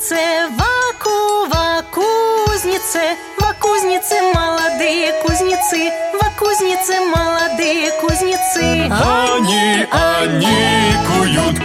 кузнице, во кузнице, молодые кузнецы, во кузнице молодые кузнецы. Они куют,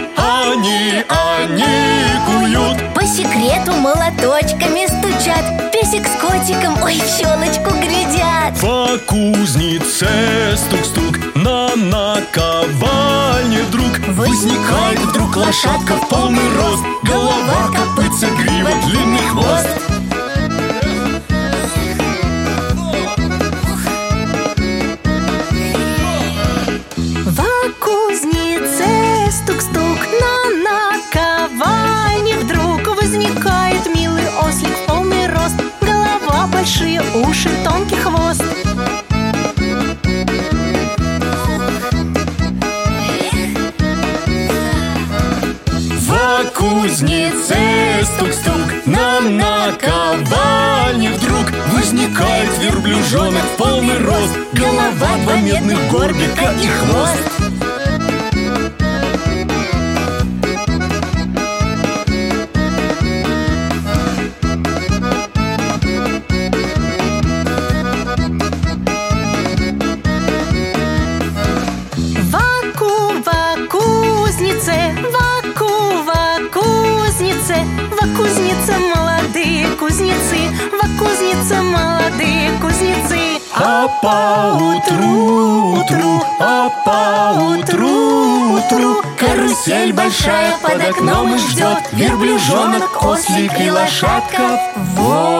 они куют. По секрету молоточками стучат, песик с котиком, ой, в щелочку глядят. Во кузнице стук-стук, на наковальне вдруг возникает вдруг лошадка в полный рост. Голова, копытца, грива, длинный хвост. Во кузнице стук-стук, на наковальне вдруг возникает милый ослик в полный рост. Голова, большие уши, тонкий хвост. Во кузнице стук-стук, на наковальне вдруг возникает верблюжонок в полный рост. Голова, два медных горбика и хвост. Во кузнице молодые кузнецы, во кузнице молодые кузнецы. А поутру карусель большая под окном и ждет верблюжонок, ослик и лошадка. Вот